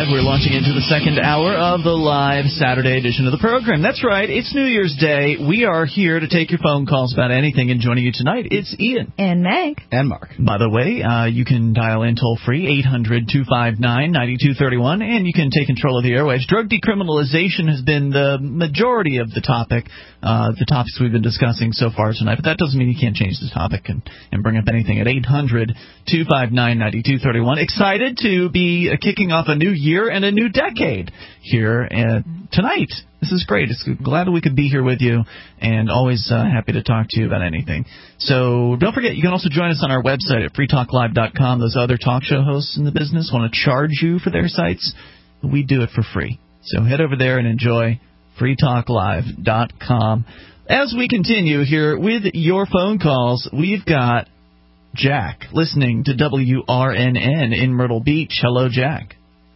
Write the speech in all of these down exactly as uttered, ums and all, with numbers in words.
Live. We're launching into the second hour of the live Saturday edition of the program. That's right, it's New Year's Day. We are here to take your phone calls about anything, and joining you tonight, it's Ian. And Meg. And Mark. By the way, uh, you can dial in toll-free, eight hundred, two five nine, nine two three one, and you can take control of the airwaves. Drug decriminalization has been the majority of the topic, uh, the topics we've been discussing so far tonight, but that doesn't mean you can't change the topic and, and bring up anything at eight hundred, two five nine, nine two three one. Excited to be uh, kicking off a new year and a new decade here uh, tonight. This is great. It's glad we could be here with you, and always uh, happy to talk to you about anything. So don't forget, you can also join us on our website at free talk live dot com. Those other talk show hosts in the business want to charge you for their sites. We do it for free. So head over there and enjoy free talk live dot com. As we continue here with your phone calls, we've got Jack listening to W R N N in Myrtle Beach. Hello, Jack.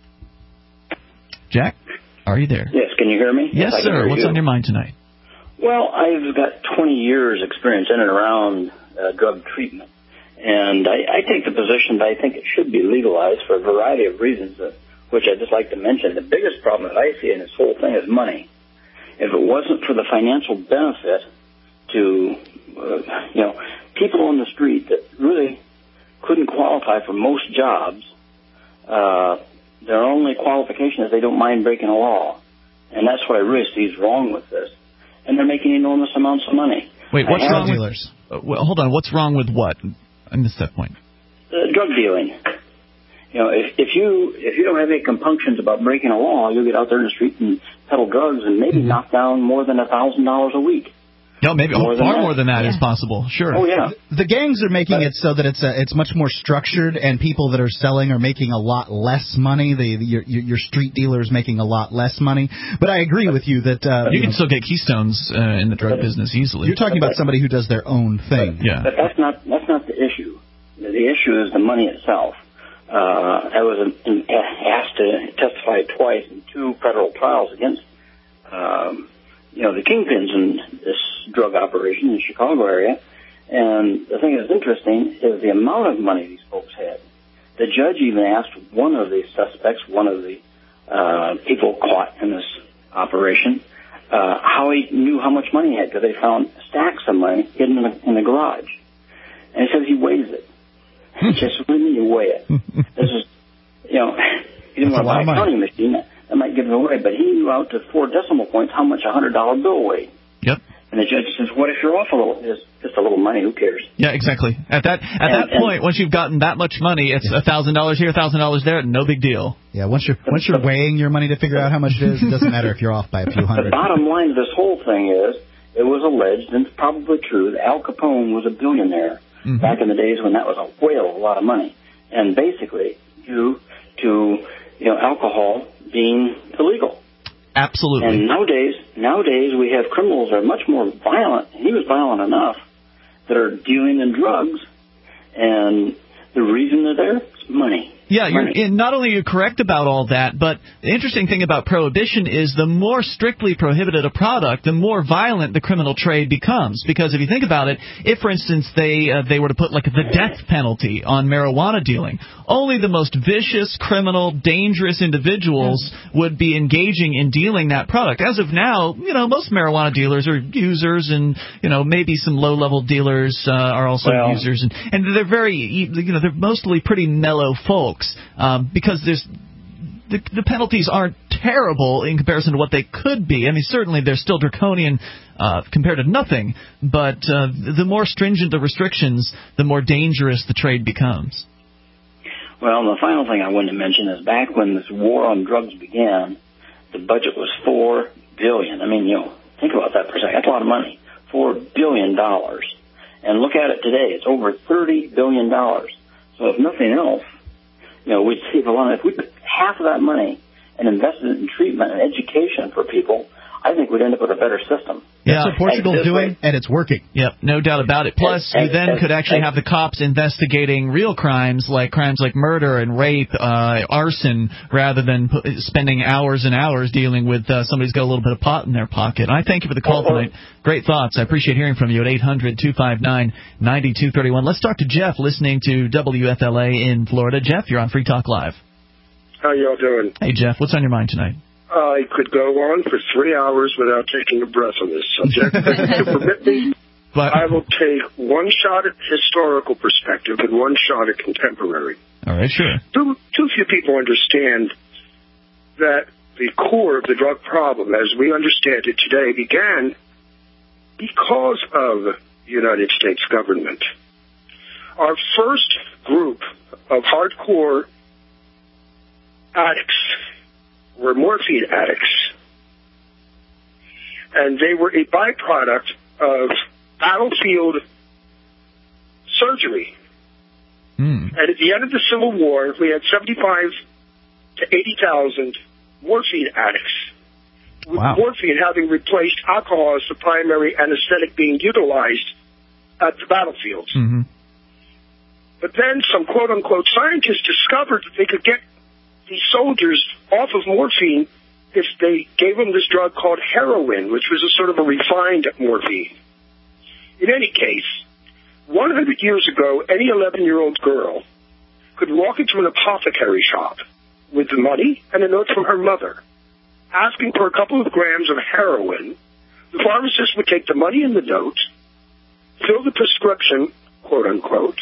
Jack, are you there? Yes, can you hear me? Yes, yes sir. What's you. on your mind tonight? Well, I've got twenty years experience in and around uh, drug treatment, and I, I take the position that I think it should be legalized for a variety of reasons, uh, which I'd just like to mention. The biggest problem that I see in this whole thing is money. If it wasn't for the financial benefit to, uh, you know, people on the street that really couldn't qualify for most jobs, uh, their only qualification is they don't mind breaking a law. And that's what I really see is wrong with this. And they're making enormous amounts of money. Wait, what's I wrong with... Uh, well, hold on, what's wrong with what? I missed that point. Uh, drug dealing. You know, if, if you if you don't have any compunctions about breaking a law, you'll get out there in the street and peddle drugs and maybe mm-hmm. knock down more than a thousand dollars a week. No, maybe more oh, far more than that yeah. is possible. Sure. Oh yeah. The gangs are making but, it so that it's a, it's much more structured, and people that are selling are making a lot less money. The, the your, your street dealers making a lot less money. But I agree with you that uh, you, you can know, still get keystones uh, in the drug but, business easily. You're talking about somebody who does their own thing. But, yeah. But that's not that's not the issue. The issue is the money itself. Uh, I was in, asked to testify twice in two federal trials against, um, you know, the kingpins in this drug operation in the Chicago area. And the thing that's interesting is the amount of money these folks had. The judge even asked one of the suspects, one of the uh, people caught in this operation, uh, how he knew how much money he had, because they found stacks of money hidden in the, in the garage. And he says he weighs it. Just what do you mean you weigh it? This is, you know, he didn't want to buy a counting machine. That might give it away. But he knew out to four decimal points how much a one hundred dollar bill weighed. Yep. And the judge says, what if you're off a little? It's just a little money. Who cares? Yeah, exactly. At that at and, that and, point, once you've gotten that much money, it's a thousand dollars here, a thousand dollars there, no big deal. Yeah, once you're once you're weighing your money to figure out how much it is, it doesn't matter if you're off by a few hundred. The bottom line of this whole thing is, it was alleged, and it's probably true, that Al Capone was a billionaire mm-hmm. back in the days when that was a whale of a lot of money. And basically due to, you know, alcohol being illegal. Absolutely. And nowadays, nowadays we have criminals that are much more violent. He was violent enough that are dealing in drugs, and the reason they're there is money. Yeah, you're, and not only are you correct about all that, but the interesting thing about prohibition is the more strictly prohibited a product, the more violent the criminal trade becomes. Because if you think about it, if, for instance, they uh, they were to put like the death penalty on marijuana dealing, only the most vicious, criminal, dangerous individuals would be engaging in dealing that product. As of now, you know, most marijuana dealers are users, and you know maybe some low-level dealers uh, are also well, users, and and they're very, you know, they're mostly pretty mellow folks. Um, because there's the, the penalties aren't terrible in comparison to what they could be. I mean, certainly they're still draconian uh, compared to nothing, but uh, the more stringent the restrictions, the more dangerous the trade becomes. Well, the final thing I wanted to mention is back when this war on drugs began, the budget was four billion dollars. I mean, you know, think about that for a second. That's a lot of money. Four billion dollars. And look at it today. It's over thirty billion dollars. So if nothing else, you know, we'd save a lot. If we took half of that money and invested it in treatment and education for people, I think we'd end up with a better system. Yeah. That's what Portugal's doing, way. And it's working. Yep, no doubt about it. Plus, and, you then and, could actually and, have the cops investigating real crimes, like crimes like murder and rape, uh, arson, rather than p- spending hours and hours dealing with uh, somebody's got a little bit of pot in their pocket. And I thank you for the call tonight. Great thoughts. I appreciate hearing from you at eight hundred, two five nine, nine two three one. Let's talk to Jeff, listening to W F L A in Florida. Jeff, you're on Free Talk Live. How y'all doing? Hey, Jeff. What's on your mind tonight? I could go on for three hours without taking a breath on this subject. If you permit me, but, I will take one shot at historical perspective and one shot at contemporary. All right, sure. Too, too few people understand that the core of the drug problem, as we understand it today, began because of the United States government. Our first group of hardcore addicts were morphine addicts, and they were a byproduct of battlefield surgery. Mm. And at the end of the Civil War, we had seventy-five to eighty thousand morphine addicts, with wow. morphine having replaced alcohol as the primary anesthetic being utilized at the battlefields. Mm-hmm. But then some quote-unquote scientists discovered that they could get these soldiers off of morphine if they gave them this drug called heroin, which was a sort of a refined morphine. In any case, one hundred years ago, any eleven-year-old girl could walk into an apothecary shop with the money and a note from her mother asking for a couple of grams of heroin. The pharmacist would take the money and the note, fill the prescription, quote-unquote,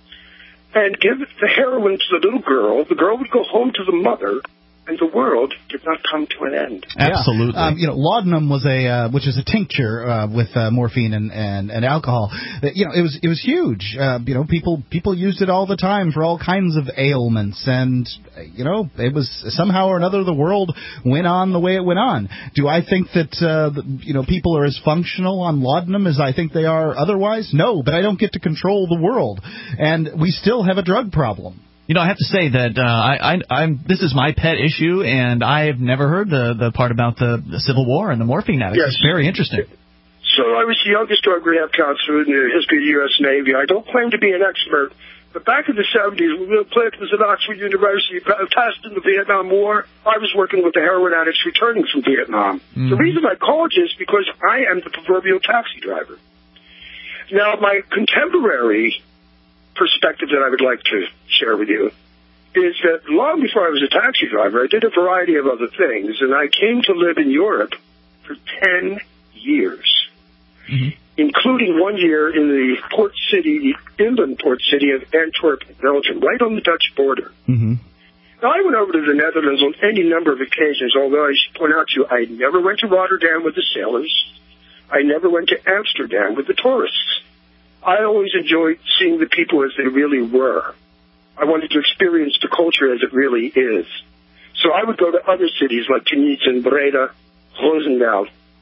and give the heroin to the little girl. The girl would go home to the mother, and the world did not come to an end. Absolutely. Yeah. Um, you know, laudanum was a, uh, which is a tincture uh, with uh, morphine and, and, and alcohol. Uh, you know, it was it was huge. Uh, you know, people people used it all the time for all kinds of ailments, and you know, it was somehow or another the world went on the way it went on. Do I think that uh, the, you know people are as functional on laudanum as I think they are otherwise? No, but I don't get to control the world, and we still have a drug problem. You know, I have to say that uh, I, I, I'm. This is my pet issue, and I have never heard the, the part about the, the Civil War and the morphine addicts. Yes. It's very interesting. So I was the youngest drug rehab counselor in the history of the U S Navy. I don't claim to be an expert, but back in the seventies, when Will Plitt was at Oxford University, passed in the Vietnam War, I was working with the heroin addicts returning from Vietnam. Mm. The reason I called you is because I am the proverbial taxi driver. Now, my contemporary perspective that I would like to share with you is that long before I was a taxi driver, I did a variety of other things, and I came to live in Europe for ten years, mm-hmm. including one year in the port city, the inland port city of Antwerp, Belgium, right on the Dutch border. Mm-hmm. Now, I went over to the Netherlands on any number of occasions, although I should point out to you, I never went to Rotterdam with the sailors. I never went to Amsterdam with the tourists. I always enjoyed seeing the people as they really were. I wanted to experience the culture as it really is. So I would go to other cities like Tunis, Breda, Roosendaal,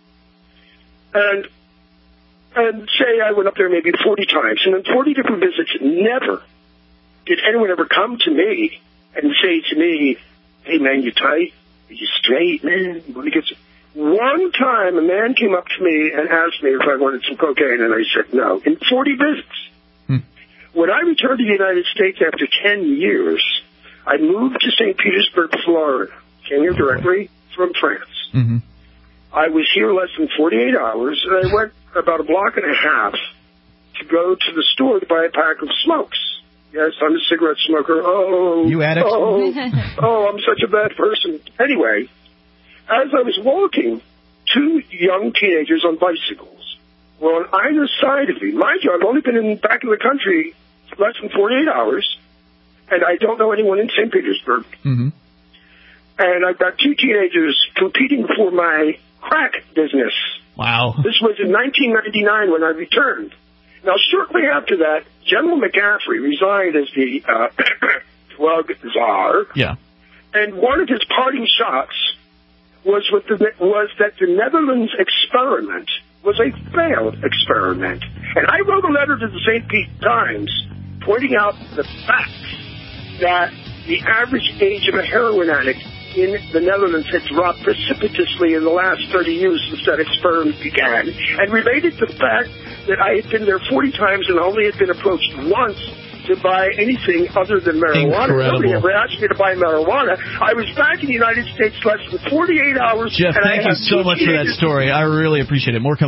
and and say I went up there maybe forty times. And in forty different visits, never did anyone ever come to me and say to me, "Hey, man, you tight? Are you straight, man? You want to get some?" One time, a man came up to me and asked me if I wanted some cocaine, and I said no. In forty visits. Hmm. When I returned to the United States after ten years, I moved to Saint Petersburg, Florida. Came here directly from France. Mm-hmm. I was here less than forty-eight hours, and I went about a block and a half to go to the store to buy a pack of smokes. Yes, I'm a cigarette smoker. Oh, you addict? Oh, oh, I'm such a bad person. Anyway, as I was walking, two young teenagers on bicycles were on either side of me. Mind you, I've only been in, back in the country less than forty-eight hours, and I don't know anyone in Saint Petersburg. Mm-hmm. And I've got two teenagers competing for my crack business. Wow. This was in nineteen ninety-nine when I returned. Now, shortly after that, General McCaffrey resigned as the uh, drug czar. Yeah. And one of his parting shots was with the, was that the Netherlands experiment was a failed experiment. And I wrote a letter to the Saint Pete Times pointing out the fact that the average age of a heroin addict in the Netherlands had dropped precipitously in the last thirty years since that experiment began, and related to the fact that I had been there forty times and only had been approached once to buy anything other than marijuana. Incredible. Nobody ever asked me to buy marijuana. I was back in the United States less than forty-eight hours. Jeff, and thank I you so much for that teenagers. story. I really appreciate it. More coming up.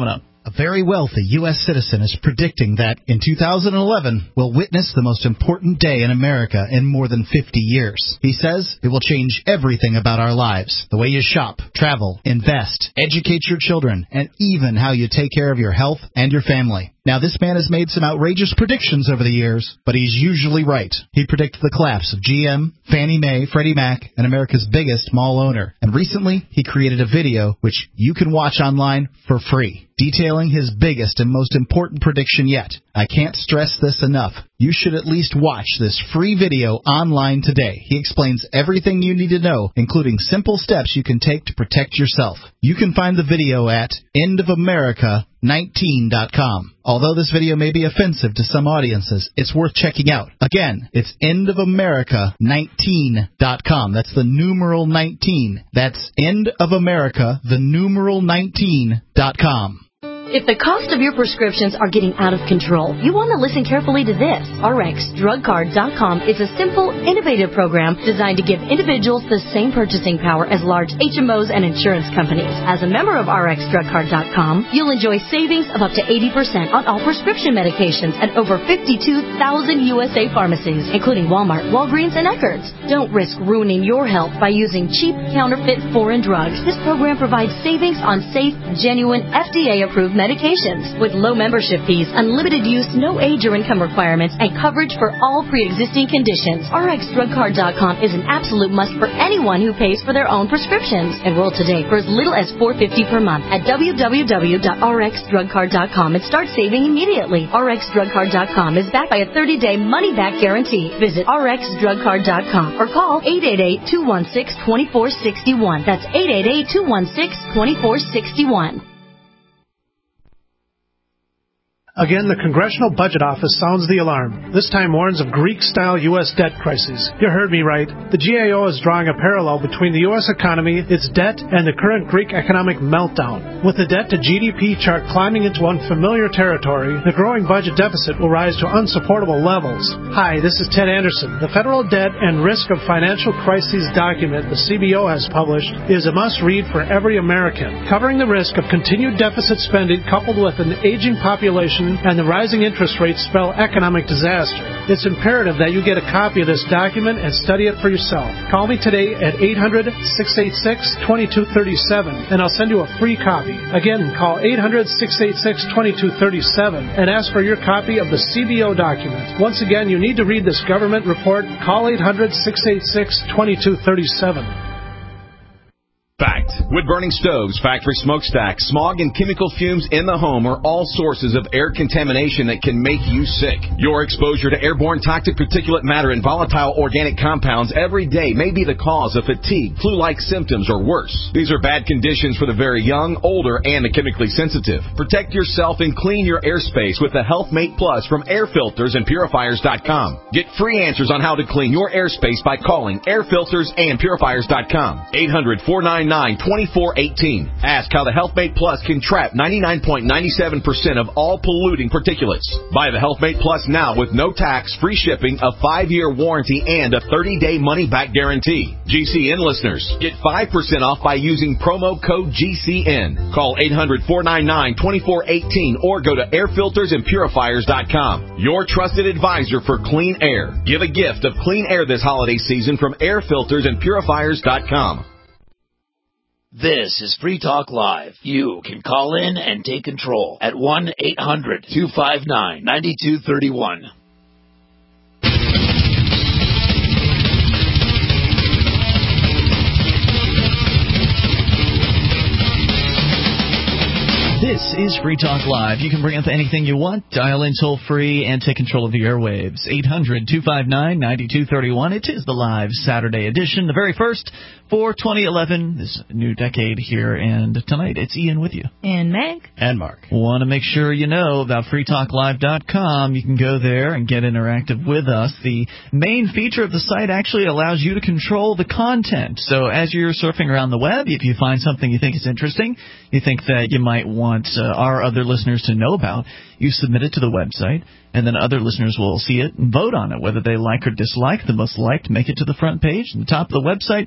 A very wealthy U S citizen is predicting that in two thousand eleven we'll witness the most important day in America in more than fifty years. He says it will change everything about our lives, the way you shop, travel, invest, educate your children, and even how you take care of your health and your family. Now, this man has made some outrageous predictions over the years, but he's usually right. He predicted the collapse of G M, Fannie Mae, Freddie Mac, and America's biggest mall owner. And recently, he created a video which you can watch online for free, detailing his biggest and most important prediction yet. I can't stress this enough. You should at least watch this free video online today. He explains everything you need to know, including simple steps you can take to protect yourself. You can find the video at end of america nineteen dot com. Although this video may be offensive to some audiences, it's worth checking out. Again, it's end of america nineteen dot com. That's the numeral nineteen. That's end of america, the numeral nineteen dot com. If the cost of your prescriptions are getting out of control, you want to listen carefully to this. R X Drug Card dot com is a simple, innovative program designed to give individuals the same purchasing power as large H M Os and insurance companies. As a member of R X Drug Card dot com, you'll enjoy savings of up to eighty percent on all prescription medications at over fifty-two thousand U S A pharmacies, including Walmart, Walgreens, and Eckerd's. Don't risk ruining your health by using cheap, counterfeit foreign drugs. This program provides savings on safe, genuine, F D A-approved medications with low membership fees, unlimited use, no age or income requirements, and coverage for all pre-existing conditions. R X Drug Card dot com is an absolute must for anyone who pays for their own prescriptions. Enroll today for as little as four dollars and fifty cents per month at w w w dot r x drug card dot com and start saving immediately. R X Drug Card dot com is backed by a thirty-day money-back guarantee. Visit R X Drug Card dot com or call eight eight eight, two one six, two four six one. That's eight eight eight, two one six, two four six one. Again, the Congressional Budget Office sounds the alarm. This time warns of Greek-style U S debt crisis. You heard me right. The G A O is drawing a parallel between the U S economy, its debt, and the current Greek economic meltdown. With the debt to G D P chart climbing into unfamiliar territory, the growing budget deficit will rise to unsupportable levels. Hi, this is Ted Anderson. The Federal Debt and Risk of Financial Crises document the C B O has published is a must-read for every American, covering the risk of continued deficit spending coupled with an aging population and the rising interest rates spell economic disaster. It's imperative that you get a copy of this document and study it for yourself. Call me today at eight hundred, six eight six, two two three seven and I'll send you a free copy. Again, call eight hundred, six eight six, two two three seven and ask for your copy of the C B O document. Once again, you need to read this government report. Call eight hundred, six eight six, two two three seven. Fact. Wood-burning stoves, factory smokestacks, smog and chemical fumes in the home are all sources of air contamination that can make you sick. Your exposure to airborne toxic particulate matter and volatile organic compounds every day may be the cause of fatigue, flu-like symptoms, or worse. These are bad conditions for the very young, older, and the chemically sensitive. Protect yourself and clean your airspace with the HealthMate Plus from air filters and purifiers dot com. Get free answers on how to clean your airspace by calling air filters and purifiers dot com. eight hundred, four nine nine, two four one eight. Ask how the HealthMate Plus can trap ninety-nine point nine seven percent of all polluting particulates. Buy the HealthMate Plus now with no tax, free shipping, a five-year warranty, and a thirty-day money-back guarantee. G C N listeners, get five percent off by using promo code G C N. Call eight hundred, four nine nine, two four one eight or go to air filters and purifiers dot com. Your trusted advisor for clean air. Give a gift of clean air this holiday season from air filters and purifiers dot com. This is Free Talk Live. You can call in and take control at one eight hundred, two five nine, nine two three one. This is Free Talk Live. You can bring up anything you want, dial in toll-free, and take control of the airwaves. eight hundred, two five nine, nine two three one. It is the live Saturday edition, the very first for twenty eleven, this new decade here. And tonight, it's Ian with you. And Meg. And Mark. Want to make sure you know about free talk live dot com. You can go there and get interactive with us. The main feature of the site actually allows you to control the content. So as you're surfing around the web, if you find something you think is interesting, you think that you might want uh, our other listeners to know about, you submit it to the website, and then other listeners will see it and vote on it, whether they like or dislike. The most liked make it to the front page and the top of the website. We're going to give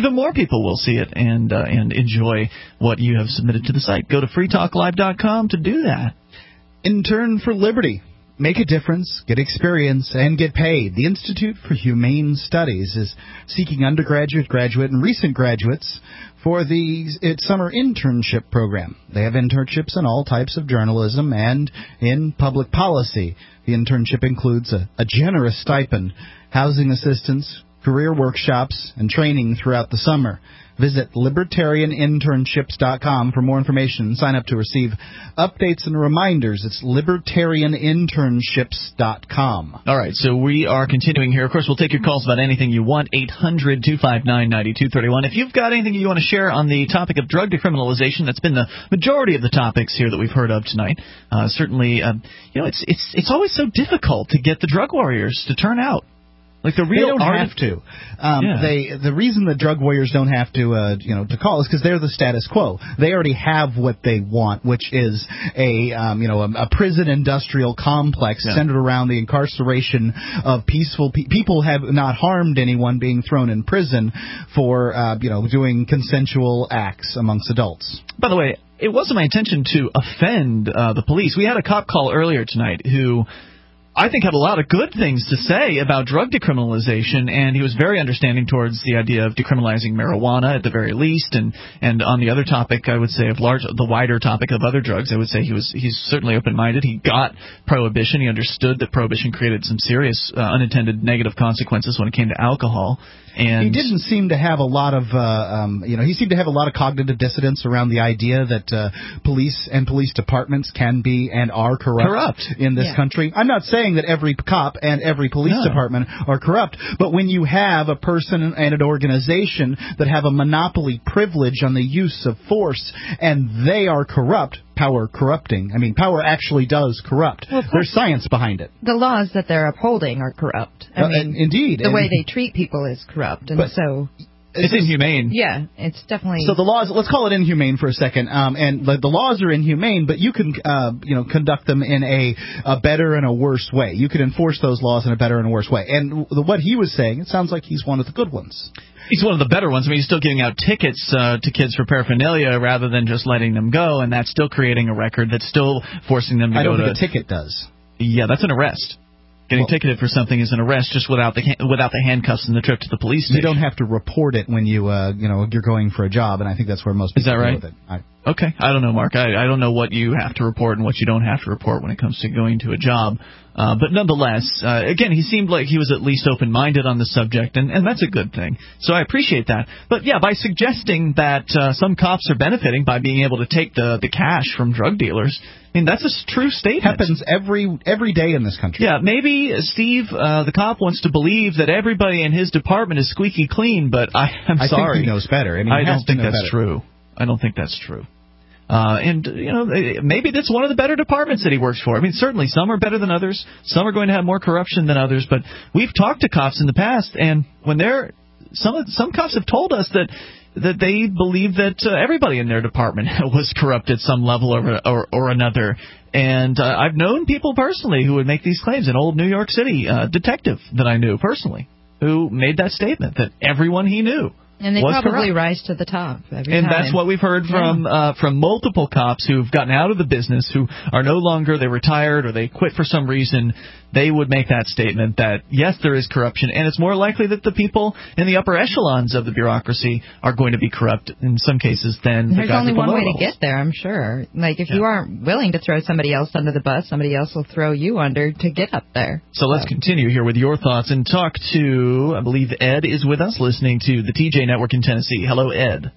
even more people will see it and uh, and enjoy what you have submitted to the site. Go to free talk live dot com to do that. Intern for Liberty. Make a difference, get experience, and get paid. The Institute for Humane Studies is seeking undergraduate, graduate, and recent graduates for the its summer internship program. They have internships in all types of journalism and in public policy. The internship includes a, a generous stipend, housing assistance, career workshops, and training throughout the summer. Visit libertarian internships dot com for more information and sign up to receive updates and reminders. It's libertarian internships dot com. All right, so we are continuing here. Of course, we'll take your calls about anything you want, eight hundred two five nine nine two three one. If you've got anything you want to share on the topic of drug decriminalization, that's been the majority of the topics here that we've heard of tonight. Uh, certainly, uh, you know, it's it's it's always so difficult to get the drug warriors to turn out. Like the real they don't art have of, to. Um, yeah. They the reason the drug warriors don't have to, uh, you know, to call is because they're the status quo. They already have what they want, which is a, um, you know, a, a prison industrial complex yeah. centered around the incarceration of peaceful pe- people have not harmed anyone being thrown in prison for, uh, you know, doing consensual acts amongst adults. By the way, it wasn't my intention to offend uh, the police. We had a cop call earlier tonight who I think had a lot of good things to say about drug decriminalization, and he was very understanding towards the idea of decriminalizing marijuana at the very least, and, and on the other topic, I would say, of large, the wider topic of other drugs, I would say he was he's certainly open-minded. He got prohibition. He understood that prohibition created some serious uh, unintended negative consequences when it came to alcohol. And he didn't seem to have a lot of, uh, um, you know, he seemed to have a lot of cognitive dissonance around the idea that uh, police and police departments can be and are corrupt, corrupt. in this yeah. country. I'm not saying that every cop and every police no. department are corrupt, but when you have a person and an organization that have a monopoly privilege on the use of force and they are corrupt, power corrupting. I mean, power actually does corrupt. Well, There's science behind it. The laws that they're upholding are corrupt. I Uh, mean, indeed. The And- way they treat people is corrupt, and But- so It's inhumane. yeah, it's definitely. So the laws, let's call it inhumane for a second. Um, and the, the laws are inhumane, but you can, uh, you know, conduct them in a, a better and a worse way. You can enforce those laws in a better and a worse way. And the, what he was saying, it sounds like he's one of the good ones. He's one of the better ones. I mean, he's still giving out tickets uh, to kids for paraphernalia rather than just letting them go, and that's still creating a record that's still forcing them to I go don't to. think a ticket does. Yeah, that's an arrest. Getting Well, ticketed for something is an arrest just without the without the handcuffs and the trip to the police station. You don't have to report it when you, uh, you know, you're going for a job, and I think that's where most people Is that deal right? with it. I, Okay, I don't know, Mark. I, I don't know what you have to report and what you don't have to report when it comes to going to a job. Uh, but nonetheless, uh, again, he seemed like he was at least open-minded on the subject, and, and that's a good thing. So I appreciate that. But, yeah, by suggesting that uh, some cops are benefiting by being able to take the, the cash from drug dealers, I mean, that's a s- true statement. happens every every day in this country. Yeah, maybe Steve, uh, the cop, wants to believe that everybody in his department is squeaky clean, but I, I'm I sorry. think he knows better. I, mean, he I has don't to think know that's better. true. I don't think that's true. Uh, and, you know, maybe that's one of the better departments that he works for. I mean, certainly some are better than others. Some are going to have more corruption than others. But we've talked to cops in the past, and when they're some some cops have told us that that they believe that uh, everybody in their department was corrupt at some level or or, or another. And uh, I've known people personally who would make these claims. An old New York City uh, detective that I knew personally who made that statement that everyone he knew and they was probably corrupt. rise to the top every And time. that's what we've heard from Yeah. uh, from multiple cops who've gotten out of the business, who are no longer, they retired or they quit for some reason. They would make that statement that, yes, there is corruption, and it's more likely that the people in the upper echelons of the bureaucracy are going to be corrupt in some cases than the There's guys only at one below way levels. to get there, I'm sure. Like, if Yeah. you aren't willing to throw somebody else under the bus, somebody else will throw you under to get up there. So let's continue here with your thoughts and talk to, I believe Ed is with us, listening to the T J Network in Tennessee. Hello, Ed.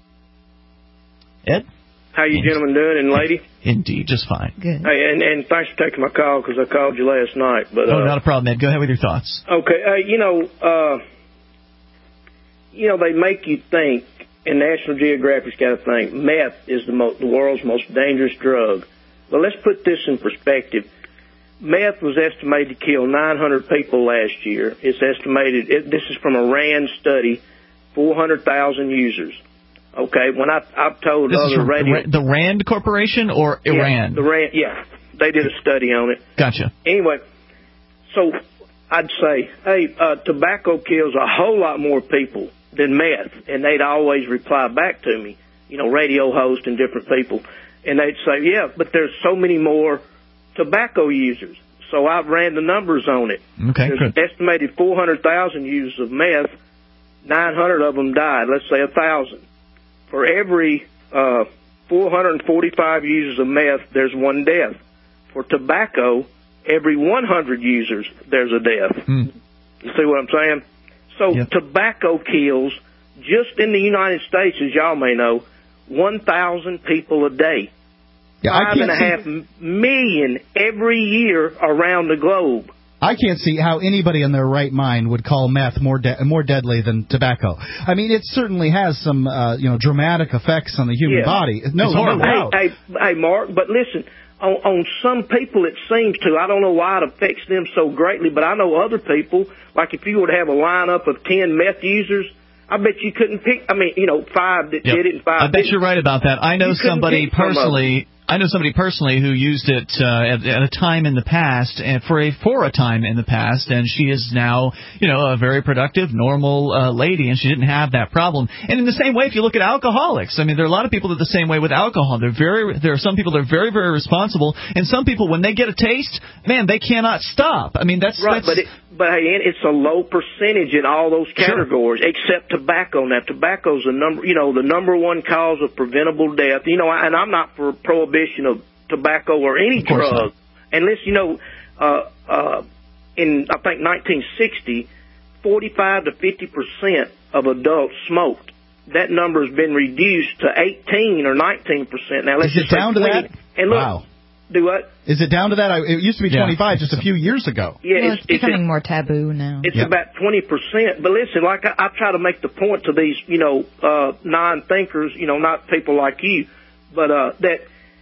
Ed? How you gentlemen doing, and lady? Indeed, just fine. Good. Hey, and, and thanks for taking my call, because I called you last night. But Oh, uh, not a problem, Ed. Go ahead with your thoughts. Okay, uh, you know, uh, you know, they make you think, and National Geographic's got to think, meth is the, mo- the world's most dangerous drug. Well, let's put this in perspective. Meth was estimated to kill nine hundred people last year. It's estimated, it, this is from a RAND study, four hundred thousand users. Okay, when I, I've told This is other from radio... the Rand Corporation or Iran? Yeah, the RAND, yeah, they did a study on it. Gotcha. Anyway, so I'd say, hey, uh, tobacco kills a whole lot more people than meth, and they'd always reply back to me, you know, radio hosts and different people, and they'd say, yeah, but there's so many more tobacco users. So I've ran the numbers on it. Okay, there's good. an estimated four hundred thousand users of meth, nine hundred of them died, let's say one thousand. For every uh, four hundred forty-five users of meth, there's one death. For tobacco, every one hundred users, there's a death. Hmm. You see what I'm saying? So Yep. tobacco kills, just in the United States, as y'all may know, one thousand people a day. Yeah, I Five and a can't half m- million every year around the globe. I can't see how anybody in their right mind would call meth more de- more deadly than tobacco. I mean, it certainly has some uh, you know dramatic effects on the human Yeah. body. No, It's no horrible. doubt. Hey, hey, hey, Mark, but listen, on, on some people it seems to. I don't know why it affects them so greatly, but I know other people, like if you were to have a lineup of ten meth users, I bet you couldn't pick, I mean, you know, five that Yep. did it and five I bet didn't. you're right about that. I know You couldn't somebody pick some of them. personally. I know somebody personally who used it uh, at, at a time in the past, and for a for a time in the past, and she is now, you know, a very productive, normal uh, lady, and she didn't have that problem. And in the same way, if you look at alcoholics, I mean, there are a lot of people that are the same way with alcohol. They're very, there are some people that are very, very responsible, and some people, when they get a taste, man, they cannot stop. I mean, that's Right, that's, but it, but hey, it's a low percentage in all those categories, sure. except tobacco. Now, tobacco's the number, you know, the number one cause of preventable death. You know, and I'm not for prohibition of tobacco or any drug. Not. And listen, you know, uh, uh, in I think nineteen sixty, forty-five to fifty percent of adults smoked. That number has been reduced to eighteen or nineteen percent. Now, let's Is it just say down to twenty. that? And look, Wow. do what? Is it down to that? I, it used to be Yeah. twenty-five just a few years ago. Yeah, Well, it's, it's becoming it's, more taboo now. It's Yep. about twenty percent. But listen, like I, I try to make the point to these, you know, uh, non-thinkers, you know, not people like you, but uh, that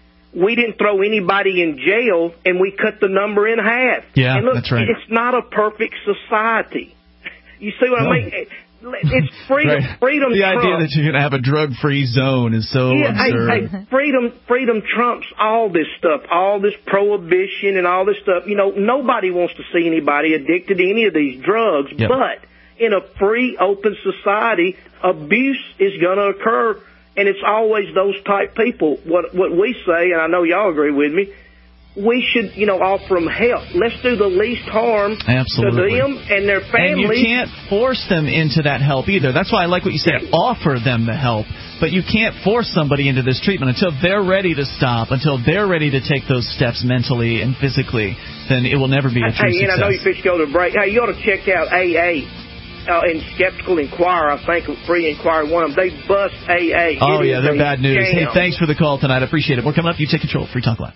we didn't throw anybody in jail and we cut the number in half. Yeah, and look, that's right. It's not a perfect society. You see what No. I mean? It's freedom. Right. Freedom. The trumps. idea that you're going to have a drug-free zone is so Yeah, absurd. hey, hey, freedom, freedom trumps all this stuff, all this prohibition and all this stuff. You know, nobody wants to see anybody addicted to any of these drugs, Yep. but in a free, open society, abuse is going to occur, and it's always those type people. What what we say, and I know y'all agree with me, we should, you know, offer them help. Let's do the least harm Absolutely. to them and their And you families. can't force them into that help either. That's why I like what you said, offer them the help. But you can't force somebody into this treatment until they're ready to stop, until they're ready to take those steps mentally and physically. Then it will never be a true Hey, and I know you success. fish go to break. Hey, you ought to check out A A. Uh, and Skeptical Inquirer, I think, Free Inquirer, one of them. They bust A A. Oh, It yeah, is they're a bad news. Hey, scam. thanks for the call tonight. I appreciate it. We're coming up. You take control. Free Talk Live.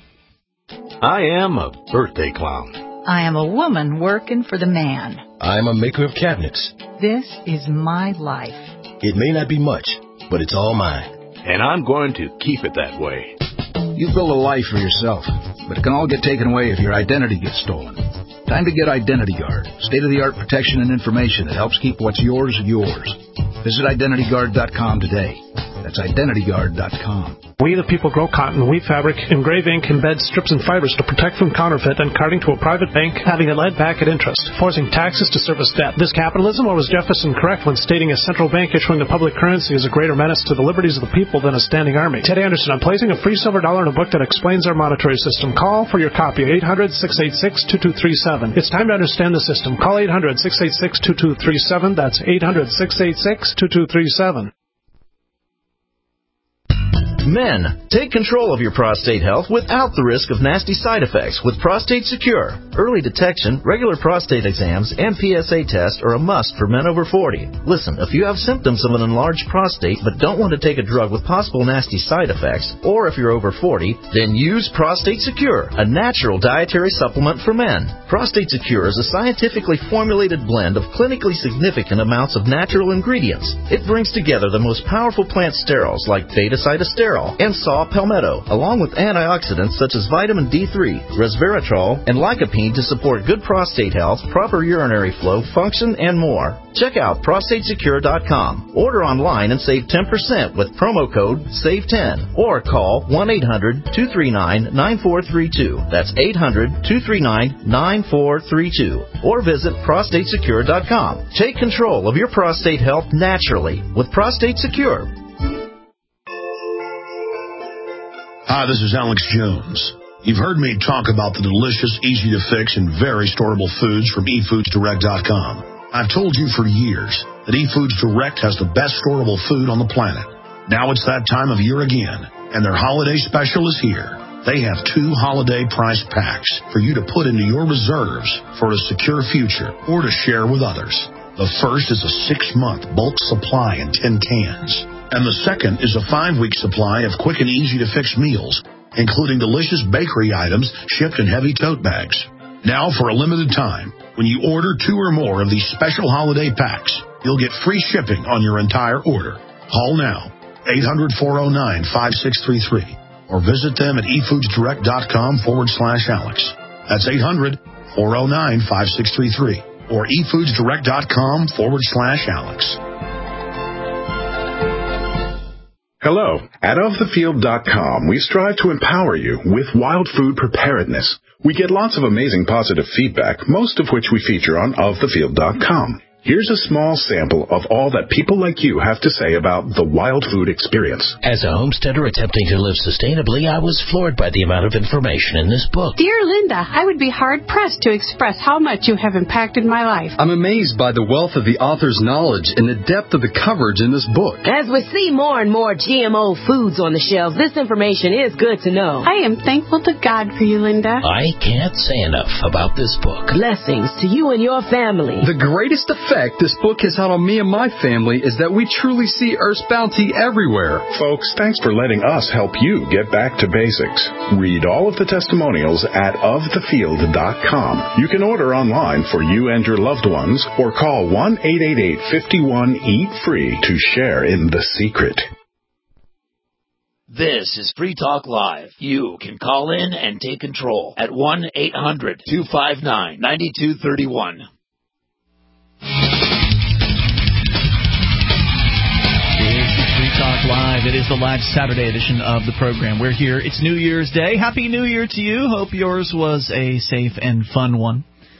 I am a birthday clown. I am a woman working for the man. I'm a maker of cabinets. This is my life. It may not be much, but it's all mine. And I'm going to keep it that way. You build a life for yourself, but it can all get taken away if your identity gets stolen. Time to get Identity Guard, state-of-the-art protection and information that helps keep what's yours yours. Visit identity guard dot com today. That's identity guard dot com. We the people grow cotton, weave fabric, engrave ink, embed strips and fibers to protect from counterfeit and carting to a private bank, having it led back at interest, forcing taxes to service debt. This capitalism, or was Jefferson correct when stating a central bank issuing a public currency is a greater menace to the liberties of the people than a standing army? Teddy Anderson, I'm placing a free silver dollar in a book that explains our monetary system. Call for your copy, eight hundred, six eight six, two two three seven. It's time to understand the system. Call eight hundred, six eight six, two two three seven. That's eight hundred, six eight six, two two three seven. Men, take control of your prostate health without the risk of nasty side effects with Prostate Secure. Early detection, regular prostate exams, and P S A tests are a must for men over forty. Listen, if you have symptoms of an enlarged prostate but don't want to take a drug with possible nasty side effects, or if you're over forty, then use Prostate Secure, a natural dietary supplement for men. Prostate Secure is a scientifically formulated blend of clinically significant amounts of natural ingredients. It brings together the most powerful plant sterols like beta-cytosterol, Peril, and saw palmetto, along with antioxidants such as vitamin D three, resveratrol, and lycopene to support good prostate health, proper urinary flow, function, and more. Check out prostate secure dot com. Order online and save ten percent with promo code save ten or call one eight hundred two three nine nine four three two. That's eight hundred two three nine nine four three two. Or visit prostate secure dot com. Take control of your prostate health naturally with Prostate Secure. Hi, this is Alex Jones. You've heard me talk about the delicious, easy-to-fix, and very storable foods from e foods direct dot com. I've told you for years that eFoods Direct has the best storable food on the planet. Now it's that time of year again, and their holiday special is here. They have two holiday price packs for you to put into your reserves for a secure future or to share with others. The first is a six-month bulk supply in tin cans, and the second is a five-week supply of quick and easy-to-fix meals, including delicious bakery items shipped in heavy tote bags. Now, for a limited time, when you order two or more of these special holiday packs, you'll get free shipping on your entire order. Call now, eight hundred four oh nine five six three three, or visit them at e foods direct dot com forward slash Alex. That's eight hundred four oh nine five six three three, or e foods direct dot com forward slash Alex. Hello. At of the field dot com, we strive to empower you with wild food preparedness. We get lots of amazing positive feedback, most of which we feature on of the field dot com. Here's a small sample of all that people like you have to say about the wild food experience. As a homesteader attempting to live sustainably, I was floored by the amount of information in this book. Dear Linda, I would be hard-pressed to express how much you have impacted my life. I'm amazed by the wealth of the author's knowledge and the depth of the coverage in this book. As we see more and more G M O foods on the shelves, this information is good to know. I am thankful to God for you, Linda. I can't say enough about this book. Blessings to you and your family. The greatest effect this book has had on me and my family is that we truly see Earth's bounty everywhere. Folks, thanks for letting us help you get back to basics. Read all of the testimonials at of the field dot com. You can order online for you and your loved ones, or call one eight eight eight, five one, eat free to share in the secret. This is Free Talk Live. You can call in and take control at one eight hundred two five nine nine two three one. Talk Live. It is the live Saturday edition of the program. We're here. It's New Year's Day. Happy New Year to you. Hope yours was a safe and fun one.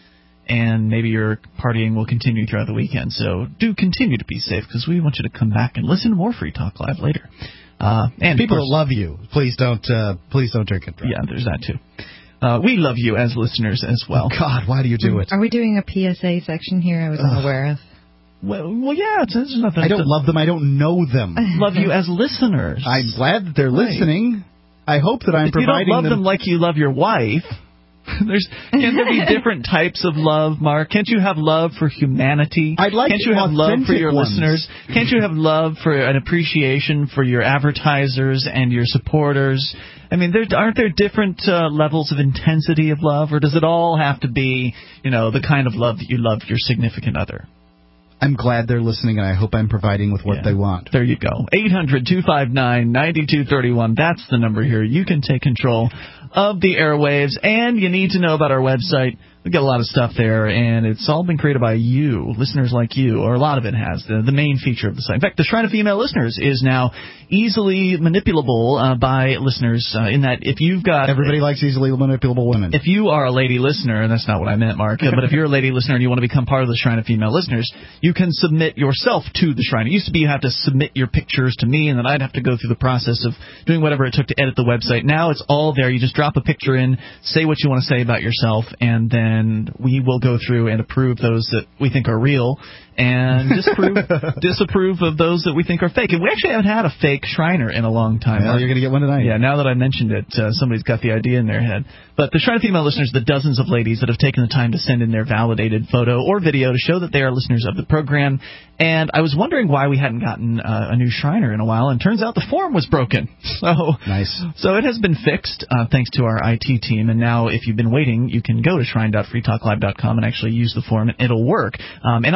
And maybe your partying will continue throughout the weekend. So do continue to be safe, because we want you to come back and listen to more Free Talk Live later. Uh, and people course, that love you, please don't uh, please don't drink and drive. Yeah, there's that too. Uh, we love you as listeners as well. God, why do you do it? Are we doing a P S A section here I was Ugh. unaware of? Well, well, yeah, it's, it's nothing. I don't to, love them. I don't know them. Love you as listeners. I'm glad that they're right. listening. I hope that I'm if providing you don't love them... them like you love your wife. There's can there be different types of love, Mark? Can't you have love for humanity? I'd like Can't you have love for your ones. listeners? Can't you have love for an appreciation for your advertisers and your supporters? I mean, there aren't there different uh, levels of intensity of love, or does it all have to be, you know, the kind of love that you love your significant other? I'm glad they're listening, and I hope I'm providing with what yeah. they want. There you go. eight hundred two five nine nine two three one. That's the number here. You can take control of the airwaves, and you need to know about our website. We've got a lot of stuff there, and it's all been created by you, listeners like you, or a lot of it has, the, the main feature of the site. In fact, the Shrine of Female Listeners is now easily manipulable uh, by listeners uh, in that if you've got... Everybody likes easily manipulable women. If you are a lady listener, and that's not what I meant, Mark, but if you're a lady listener and you want to become part of the Shrine of Female Listeners, you can submit yourself to the Shrine. It used to be you have to submit your pictures to me, and then I'd have to go through the process of doing whatever it took to edit the website. Now it's all there. You just drop a picture in, say what you want to say about yourself, and then we will go through and approve those that we think are real and disapprove disapprove of those that we think are fake. And we actually haven't had a fake Shriner in a long time. Well, you're going to get one tonight. Yeah, now that I mentioned it, uh, somebody's got the idea in their head. But the Shrine of Female Listeners, the dozens of ladies that have taken the time to send in their validated photo or video to show that they are listeners of the program. And I was wondering why we hadn't gotten uh, a new Shriner in a while, and turns out the form was broken. So nice. So it has been fixed uh, thanks to our I T team. And now if you've been waiting, you can go to shrine dot free talk live dot com and actually use the form, and it'll work. Um, and I've actually used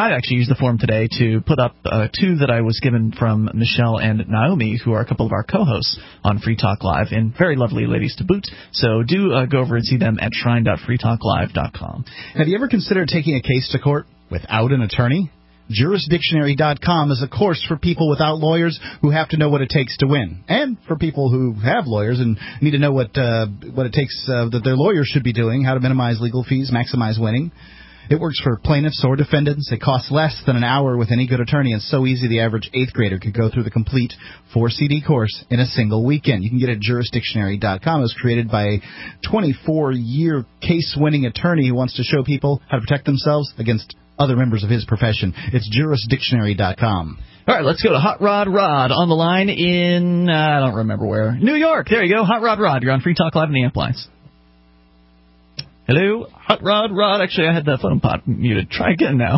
used the forum today to put up uh, two that I was given from Michelle and Naomi, who are a couple of our co-hosts on Free Talk Live, and very lovely ladies to boot. So do uh, go over and see them at shrine dot free talk live dot com. Have you ever considered taking a case to court without an attorney? Jurisdictionary dot com is a course for people without lawyers who have to know what it takes to win, and for people who have lawyers and need to know what uh, what it takes uh, that their lawyers should be doing, how to minimize legal fees, maximize winning. It works for plaintiffs or defendants. It costs less than an hour with any good attorney, and so easy the average eighth grader could go through the complete four C D course in a single weekend. You can get it at jurisdictionary dot com. It was created by a twenty-four year case-winning attorney who wants to show people how to protect themselves against other members of his profession. It's jurisdictionary dot com. All right, let's go to Hot Rod Rod on the line in, uh, I don't remember where, New York. There you go, Hot Rod Rod. You're on Free Talk Live in the Amp Lines. Hello, Hot Rod Rod. Actually, I had the phone pot muted. Try again now.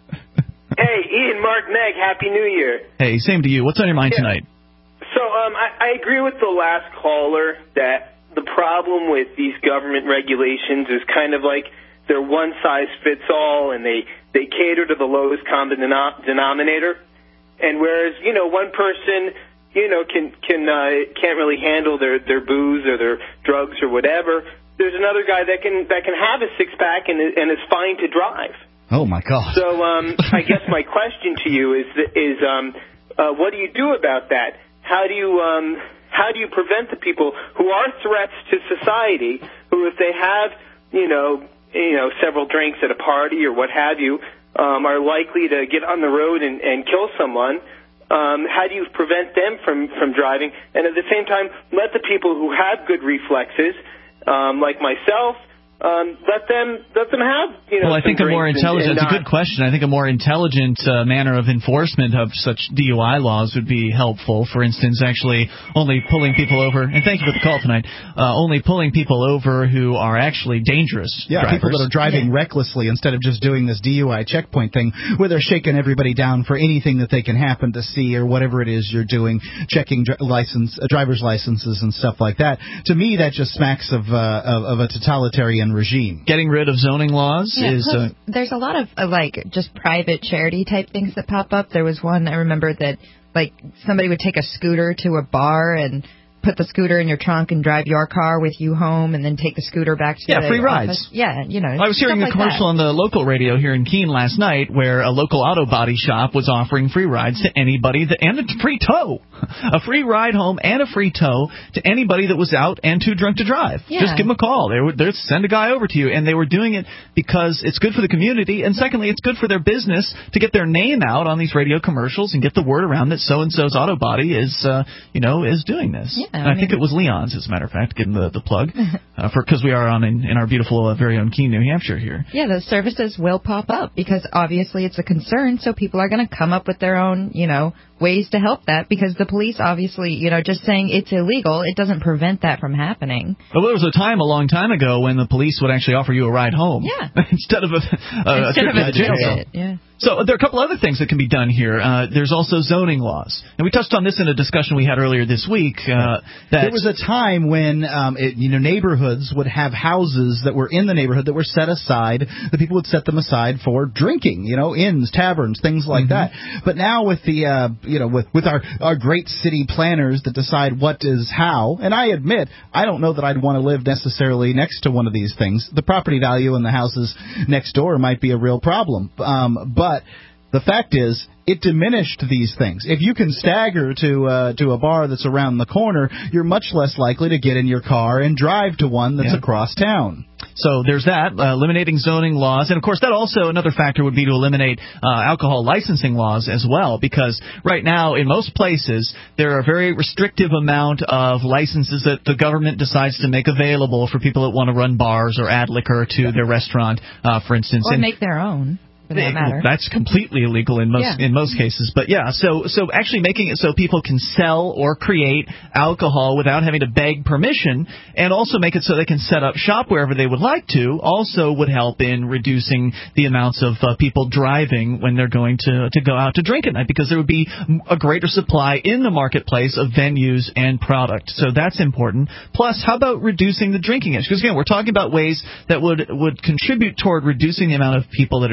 Hey, Ian, Mark, Meg, Happy New Year. Hey, same to you. What's on your mind yeah. tonight? So um, I, I agree with the last caller that the problem with these government regulations is kind of like they're one size fits all, and they, they cater to the lowest common denom- denominator. And whereas, you know, one person, you know, can can uh, can't really handle their, their booze or their drugs or whatever, there's another guy that can that can have a six pack and and is fine to drive. Oh my God! So um, I guess my question to you is is um, uh, what do you do about that? How do you um, how do you prevent the people who are threats to society, who if they have you know you know several drinks at a party or what have you, um, are likely to get on the road and, and kill someone? Um, how do you prevent them from, from driving? And at the same time, let the people who have good reflexes, um, like myself, um, let them let them have, you know. Well, I think a more intelligent, and, and it's a good question. I think a more intelligent uh, manner of enforcement of such D U I laws would be helpful. For instance, actually only pulling people over, and thank you for the call tonight, uh, only pulling people over who are actually dangerous Yeah, drivers. people that are driving yeah. recklessly instead of just doing this D U I checkpoint thing where they're shaking everybody down for anything that they can happen to see or whatever it is you're doing, checking dr- license, uh, driver's licenses and stuff like that. To me, that just smacks of, uh, of, of a totalitarian regime. Getting rid of zoning laws yeah, is... Uh, there's a lot of, uh, like, just private charity type things that pop up. There was one, I remember, that, like, somebody would take a scooter to a bar and put the scooter in your trunk and drive your car with you home and then take the scooter back to yeah, the free office. rides. Yeah, you know. I was hearing a like commercial that. on the local radio here in Keene last night where a local auto body shop was offering free rides to anybody that, and a free tow. A free ride home and a free tow to anybody that was out and too drunk to drive. Yeah. Just give them a call. They would they'd send a guy over to you, and they were doing it because it's good for the community, and secondly, it's good for their business to get their name out on these radio commercials and get the word around that so-and-so's auto body is, uh, you know, is doing this. Yeah, and I I mean, think it was Leon's, as a matter of fact, getting the, the plug, uh, for because we are on in, in our beautiful, uh, very own Keene, New Hampshire here. Yeah, those services will pop up because obviously it's a concern, so people are going to come up with their own, you know, ways to help that because the police obviously, you know, just saying it's illegal, it doesn't prevent that from happening. Well, there was a time a long time ago when the police would actually offer you a ride home. Yeah. Instead of a, a, Instead a of a jail cell. ticket, yeah. So there are a couple other things that can be done here. Uh, there's also zoning laws. And we touched on this in a discussion we had earlier this week. Uh, that there was a time when um, it, you know neighborhoods would have houses that were in the neighborhood that were set aside. The people would set them aside for drinking, you know, inns, taverns, things like mm-hmm. that. But now with the, uh, you know, with, with our, our great city planners that decide what is how, and I admit, I don't know that I'd want to live necessarily next to one of these things. The property value in the houses next door might be a real problem. Um, but But the fact is, it diminished these things. If you can stagger to uh, to a bar that's around the corner, you're much less likely to get in your car and drive to one that's yeah. across town. So there's that, uh, eliminating zoning laws. And, of course, that also, another factor would be to eliminate uh, alcohol licensing laws as well, because right now in most places there are a very restrictive amount of licenses that the government decides to make available for people that want to run bars or add liquor to yeah. their restaurant, uh, for instance. Or and make their own. That matter. That's completely illegal in most yeah. in most cases. But yeah, so so actually making it so people can sell or create alcohol without having to beg permission, and also make it so they can set up shop wherever they would like to, also would help in reducing the amounts of uh, people driving when they're going to to go out to drink at night, because there would be a greater supply in the marketplace of venues and product. So that's important. Plus, how about reducing the drinking age? Because again, we're talking about ways that would would contribute toward reducing the amount of people that are drinking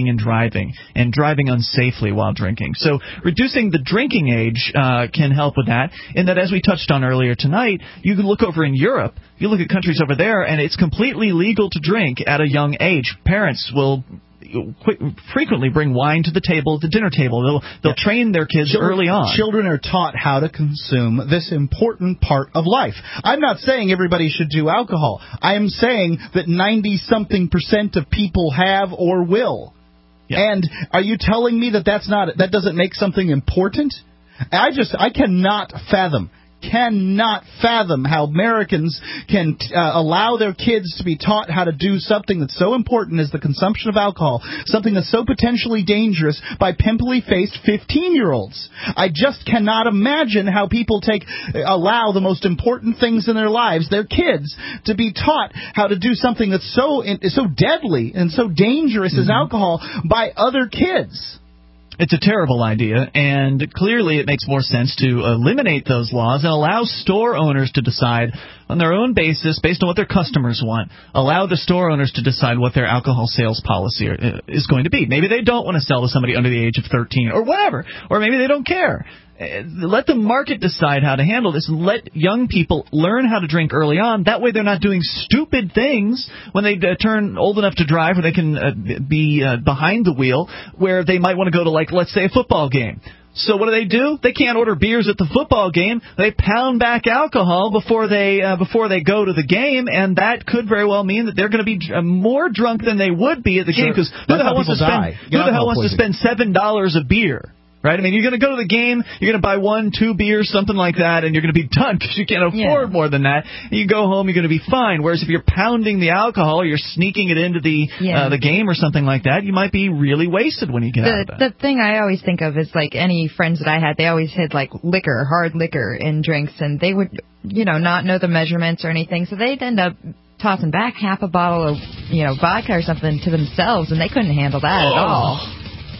drinking and driving, and driving unsafely while drinking. So reducing the drinking age uh, can help with that, in that, as we touched on earlier tonight, you can look over in Europe, you look at countries over there, and it's completely legal to drink at a young age. Parents will Quick, frequently bring wine to the table, the dinner table. They'll they'll yeah. train their kids children, early on. Children are taught how to consume this important part of life. I'm not saying everybody should do alcohol. I am saying that ninety-something percent of people have or will. Yeah. And are you telling me that that's not that doesn't make something important? I just I cannot fathom. cannot fathom how Americans can uh, allow their kids to be taught how to do something that's so important as the consumption of alcohol, something that's so potentially dangerous, by pimply-faced fifteen-year-olds. I just cannot imagine how people take allow the most important things in their lives, their kids, to be taught how to do something that's so so deadly and so dangerous mm-hmm. as alcohol by other kids. It's a terrible idea, and clearly it makes more sense to eliminate those laws and allow store owners to decide on their own basis, based on what their customers want. Allow the store owners to decide what their alcohol sales policy is going to be. Maybe they don't want to sell to somebody under the age of thirteen or whatever, or maybe they don't care. Let the market decide how to handle this. Let young people learn how to drink early on. That way they're not doing stupid things when they uh, turn old enough to drive, where they can uh, be uh, behind the wheel, where they might want to go to, like, let's say, a football game. So what do they do? They can't order beers at the football game. They pound back alcohol before they uh, before they go to the game, and that could very well mean that they're going to be uh, more drunk than they would be at the sure. game. Because who the hell wants to spend who the hell wants to spend seven dollars a beer? Right? I mean, you're going to go to the game, you're going to buy one, two beers, something like that, and you're going to be done because you can't afford yeah. more than that. And you go home, you're going to be fine. Whereas if you're pounding the alcohol, or you're sneaking it into the yeah. uh, the game or something like that, you might be really wasted when you get the, out of that. The thing I always think of is, like, any friends that I had, they always had, like, liquor, hard liquor in drinks, and they would, you know, not know the measurements or anything, so they'd end up tossing back half a bottle of, you know, vodka or something to themselves, and they couldn't handle that oh. at all.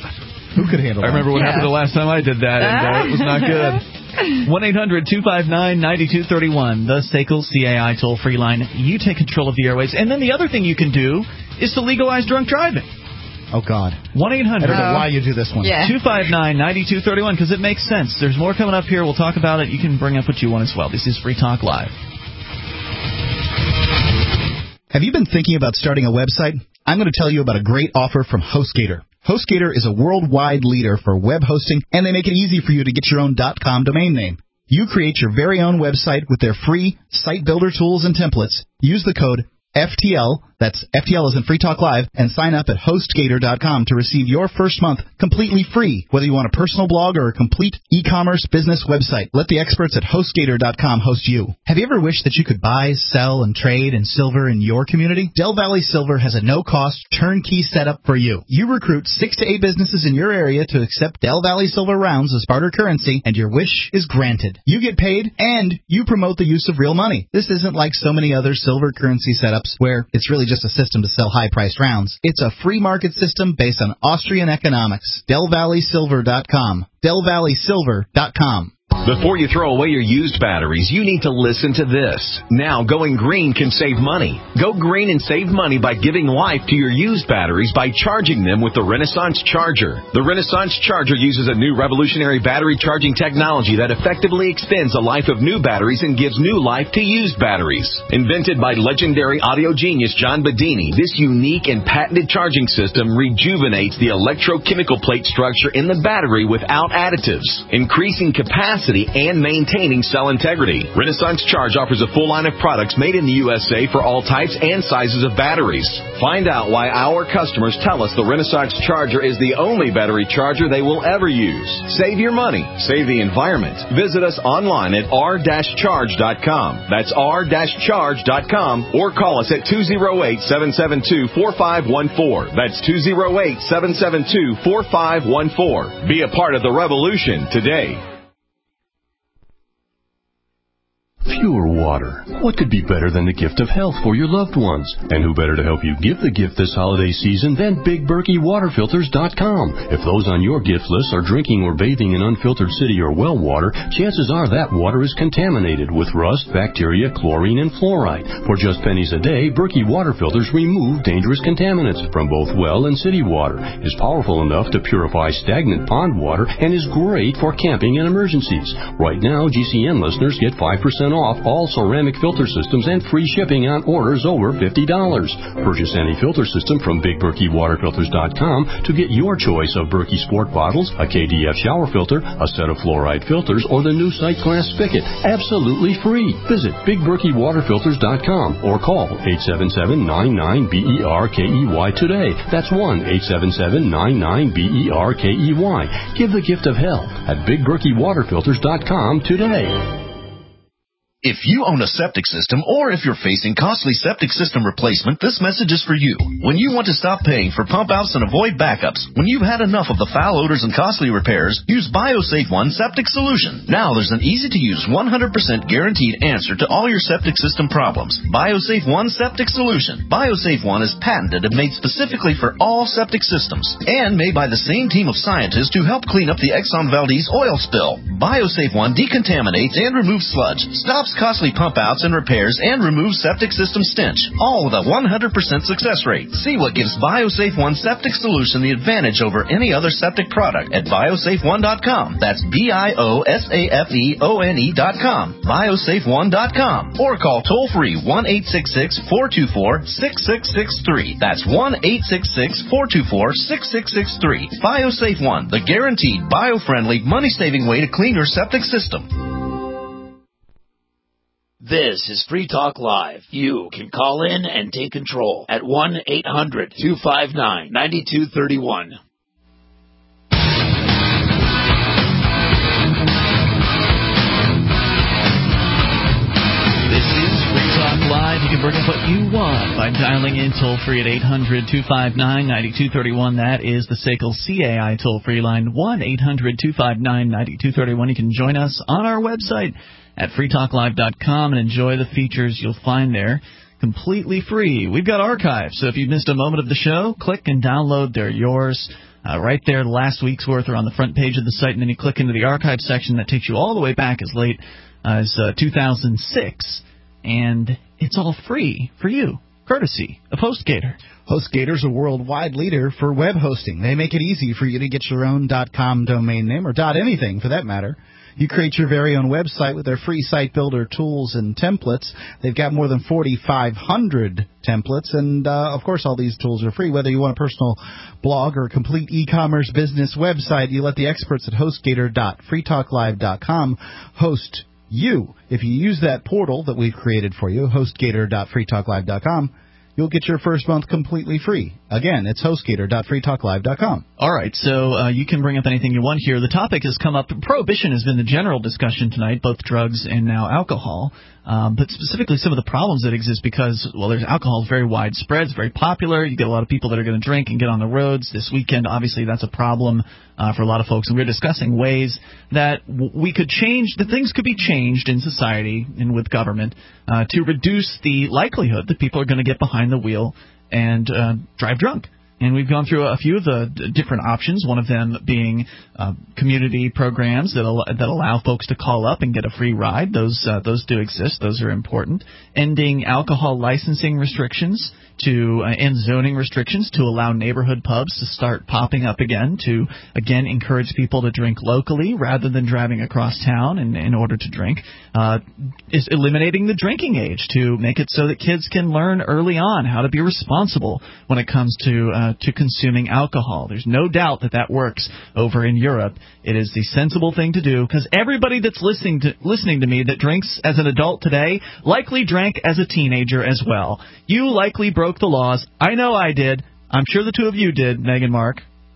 Who could handle that? I remember what yeah. happened the last time I did that, and uh, it was not good. one eight hundred two five nine nine two three one, the S A C L C A I toll-free line. You take control of the airwaves. And then the other thing you can do is to legalize drunk driving. Oh, God. one eight hundred I don't know why you do this one. Yeah. two five nine nine two three one, because it makes sense. There's more coming up here. We'll talk about it. You can bring up what you want as well. This is Free Talk Live. Have you been thinking about starting a website? I'm going to tell you about a great offer from HostGator. HostGator is a worldwide leader for web hosting, and they make it easy for you to get your own .com domain name. You create your very own website with their free site builder tools and templates. Use the code F T L, that's F T L as in Free Talk Live, and sign up at HostGator dot com to receive your first month completely free, whether you want a personal blog or a complete e-commerce business website. Let the experts at HostGator dot com host you. Have you ever wished that you could buy, sell, and trade in silver in your community? Del Valley Silver has a no-cost, turnkey setup for you. You recruit six to eight businesses in your area to accept Del Valley Silver rounds as barter currency, and your wish is granted. You get paid, and you promote the use of real money. This isn't like so many other silver currency setups where it's really just a system to sell high-priced rounds. It's a free market system based on Austrian economics. Del Valley Silver dot com. Del Valley Silver dot com. Before you throw away your used batteries, you need to listen to this. Now, going green can save money. Go green and save money by giving life to your used batteries by charging them with the Renaissance Charger. The Renaissance Charger uses a new revolutionary battery charging technology that effectively extends the life of new batteries and gives new life to used batteries. Invented by legendary audio genius John Bedini, this unique and patented charging system rejuvenates the electrochemical plate structure in the battery without additives, increasing capacity and maintaining cell integrity. Renaissance Charge offers a full line of products made in the U S A for all types and sizes of batteries. Find out why our customers tell us the Renaissance Charger is the only battery charger they will ever use. Save your money. Save the environment. Visit us online at r dash charge dot com. That's r dash charge dot com, or call us at two oh eight, seven seven two, four five one four. That's two oh eight, seven seven two, four five one four. Be a part of the revolution today. pure water. What could be better than the gift of health for your loved ones? And who better to help you give the gift this holiday season than Big Berkey Water Filters dot com? If those on your gift list are drinking or bathing in unfiltered city or well water, chances are that water is contaminated with rust, bacteria, chlorine, and fluoride. For just pennies a day, Berkey Water Filters remove dangerous contaminants from both well and city water, is powerful enough to purify stagnant pond water, and is great for camping and emergencies. Right now, G C N listeners get five percent off all ceramic filter systems and free shipping on orders over fifty dollars. Purchase any filter system from Big Berkey Water Filters dot com to get your choice of Berkey Sport bottles, a K D F shower filter, a set of fluoride filters, or the new sight glass spigot. Absolutely free. Visit Big Berkey Water Filters dot com or call eight seven seven, nine nine, B E R K E Y today. That's one eight seven seven, nine nine, B E R K E Y. Give the gift of health at Big Berkey Water Filters dot com today. If you own a septic system, or if you're facing costly septic system replacement, this message is for you. When you want to stop paying for pump outs and avoid backups, when you've had enough of the foul odors and costly repairs, use BioSafe One Septic Solution. Now there's an easy-to-use, one hundred percent guaranteed answer to all your septic system problems. BioSafe One Septic Solution. BioSafe One is patented and made specifically for all septic systems, and made by the same team of scientists to help clean up the Exxon Valdez oil spill. BioSafe One decontaminates and removes sludge, stops costly pump outs and repairs, and removes septic system stench, all with a one hundred percent success rate. See what gives BioSafe One Septic Solution the advantage over any other septic product at biosafe one dot com. That's B I O S A F E O N E dot com. biosafe one dot com. Or call toll-free one eight six six, four two four, six six six three. That's one eight six six, four two four, six six six three. BioSafe One, the guaranteed bio-friendly, money-saving way to clean your septic system. This is Free Talk Live. You can call in and take control at one eight hundred, two five nine, nine two three one. This is Free Talk Live. You can bring up what you want by dialing in toll-free at eight hundred, two five nine, nine two three one. That is the S A C L C A I toll-free line, one eight hundred, two five nine, nine two three one. You can join us on our website at free talk live dot com and enjoy the features you'll find there completely free. We've got archives, so if you missed a moment of the show, click and download. They're yours. Uh, right there, last week's worth are on the front page of the site, and then you click into the archive section that takes you all the way back as late as uh, two thousand six, and it's all free for you, courtesy of HostGator. HostGator's a worldwide leader for web hosting. They make it easy for you to get your own .com domain name, or .anything for that matter. You create your very own website with their free site builder tools and templates. They've got more than forty-five hundred templates, and, uh, of course, all these tools are free. Whether you want a personal blog or a complete e-commerce business website, you let the experts at HostGator dot free talk live dot com host you. If you use that portal that we've created for you, HostGator dot free talk live dot com, you'll get your first month completely free. Again, it's HostGator dot free talk live dot com. All right, so uh, you can bring up anything you want here. The topic has come up. Prohibition has been the general discussion tonight, both drugs and now alcohol, um, but specifically some of the problems that exist because, well, there's alcohol is very widespread, it's very popular. You get a lot of people that are going to drink and get on the roads. This weekend, obviously, that's a problem uh, for a lot of folks, and we're discussing ways that w- we could change, that things could be changed in society and with government uh, to reduce the likelihood that people are going to get behind the wheel and uh, drive drunk. And we've gone through a few of the d- different options, one of them being uh, community programs that, al- that allow folks to call up and get a free ride. Those uh, those do exist. Those are important. Ending alcohol licensing restrictions to uh, and zoning restrictions to allow neighborhood pubs to start popping up again, to, again, encourage people to drink locally rather than driving across town in, in order to drink. Uh, is eliminating the drinking age to make it so that kids can learn early on how to be responsible when it comes to uh, to consuming alcohol. There's no doubt that that works over in Europe. It is the sensible thing to do because everybody that's listening to listening to me that drinks as an adult today likely drank as a teenager as well. You likely broke the laws. I know I did. I'm sure the two of you did, Meg and Mark.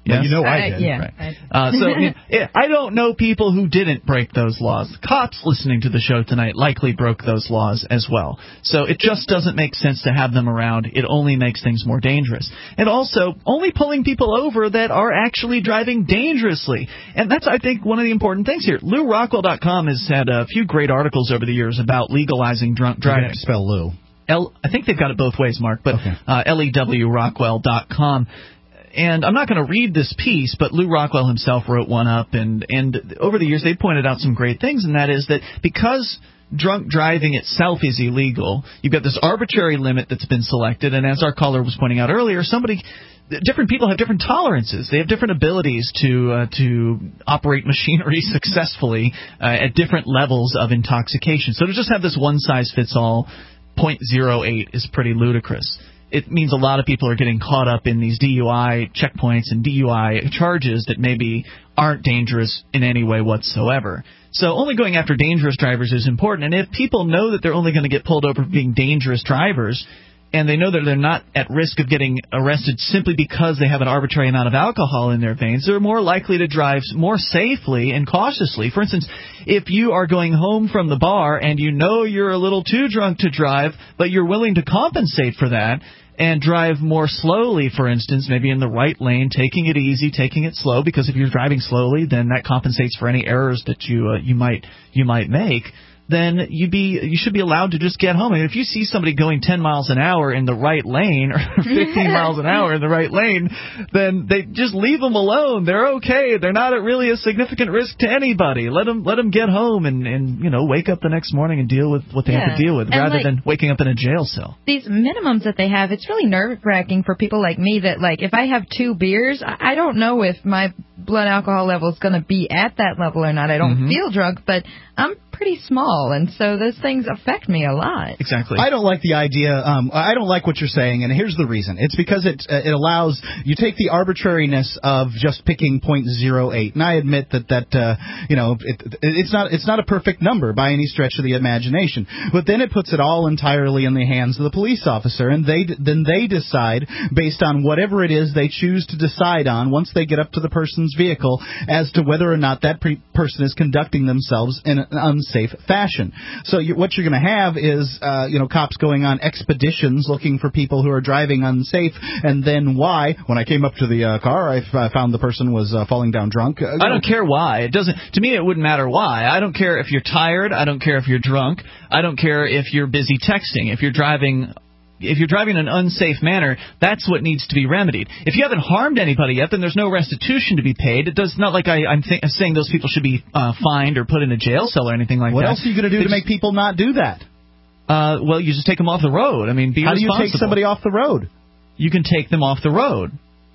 Yes? Well, you know I Uh, did. yeah. Right. Uh, so yeah, I don't know people who didn't break those laws. Cops listening to the show tonight likely broke those laws as well. So it just doesn't make sense to have them around. It only makes things more dangerous. And also, only pulling people over that are actually driving dangerously. And that's, I think, one of the important things here. Lou Rockwell dot com has had a few great articles over the years about legalizing drunk driving. You have to spell Lou. L, I think they've got it both ways, Mark, but okay. uh, L E W Rockwell dot com. And I'm not going to read this piece, but Lou Rockwell himself wrote one up, and, and over the years they pointed out some great things, and that is that because drunk driving itself is illegal, you've got this arbitrary limit that's been selected, and as our caller was pointing out earlier, somebody... different people have different tolerances. They have different abilities to uh, to operate machinery successfully uh, at different levels of intoxication. So to just have this one-size-fits-all zero point zero eight is pretty ludicrous. It means a lot of people are getting caught up in these D U I checkpoints and D U I charges that maybe aren't dangerous in any way whatsoever. So only going after dangerous drivers is important. And if people know that they're only going to get pulled over for being dangerous drivers, and they know that they're not at risk of getting arrested simply because they have an arbitrary amount of alcohol in their veins, they're more likely to drive more safely and cautiously. For instance, if you are going home from the bar and you know you're a little too drunk to drive, but you're willing to compensate for that and drive more slowly, for instance, maybe in the right lane, taking it easy, taking it slow, because if you're driving slowly, then that compensates for any errors that you uh, you might you might make. Then you be you should be allowed to just get home. And if you see somebody going ten miles an hour in the right lane or fifteen miles an hour in the right lane, then they just leave them alone. They're okay. They're not at really a significant risk to anybody. Let them let them get home and, and you know wake up the next morning and deal with what they yeah. have to deal with, and rather like, than waking up in a jail cell. These minimums that they have, it's really nerve-wracking for people like me that, like, if I have two beers, I don't know if my blood alcohol level is going to be at that level or not. I don't Mm-hmm. feel drunk, but I'm pretty small, and so those things affect me a lot. Exactly. I don't like the idea. Um, I don't like what you're saying, and here's the reason. It's because it uh, it allows you take the arbitrariness of just picking point zero eight, and I admit that that uh, you know it, it's not it's not a perfect number by any stretch of the imagination. But then it puts it all entirely in the hands of the police officer, and they then they decide based on whatever it is they choose to decide on once they get up to the person's vehicle as to whether or not that pre- person is conducting themselves in an unsafe fashion. So you, what you're going to have is, uh, you know, cops going on expeditions looking for people who are driving unsafe, and then why? When I came up to the uh, car, I f- found the person was uh, falling down drunk. Uh, I don't care why. It doesn't. To me, it wouldn't matter why. I don't care if you're tired. I don't care if you're drunk. I don't care if you're busy texting. If you're driving. If you're driving in an unsafe manner, that's what needs to be remedied. If you haven't harmed anybody yet, then there's no restitution to be paid. It does not like I, I'm th- saying those people should be uh, fined or put in a jail cell or anything like what that. What else are you going to do to make people not do that? Uh, well, you just take them off the road. I mean, be How responsible. do you take somebody off the road? You can take them off the road.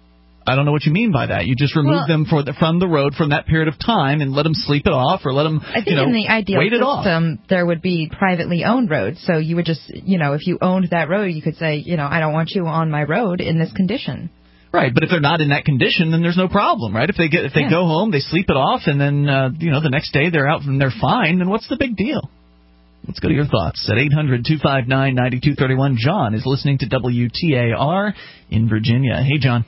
I don't know what you mean by that. You just remove well, them for the, from the road from that period of time and let them sleep it off or let them, I think you know, in the ideal wait it off. system, there would be privately owned roads. So you would just, you know, if you owned that road, you could say, you know, I don't want you on my road in this condition. Right, but if they're not in that condition, then there's no problem, right? If they get if they yeah. go home, they sleep it off, and then uh, you know the next day they're out and they're fine, then what's the big deal? Let's go to your thoughts at eight hundred two five nine nine two three one. John is listening to W T A R in Virginia. Hey, John.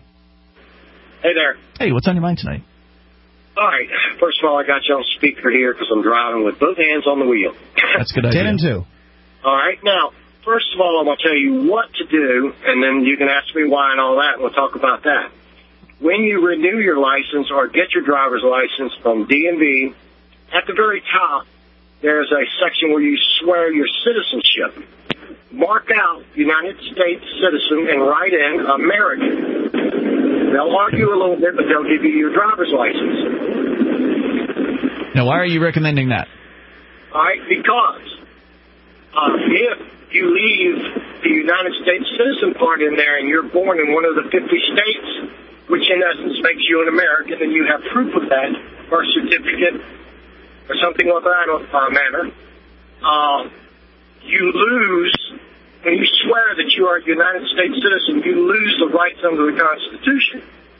Hey there. Hey, what's on your mind tonight? All right. First of all, I got you on speaker here because I'm driving with both hands on the wheel. That's a good idea. Ten and two. All right. Now, first of all, I'm going to tell you what to do, and then you can ask me why and all that, and we'll talk about that. When you renew your license or get your driver's license from D M V, at the very top, there's a section where you swear your citizenship. Mark out United States citizen and write in American. They'll argue a little bit, but they'll give you your driver's license. Now, why are you recommending that? All right, because uh, if you leave the United States citizen part in there and you're born in one of the fifty states, which in essence makes you an American, and you have proof of that, birth certificate or something of that uh, manner, uh, you lose, when you swear that you are a United States citizen, you lose the rights under the Constitution.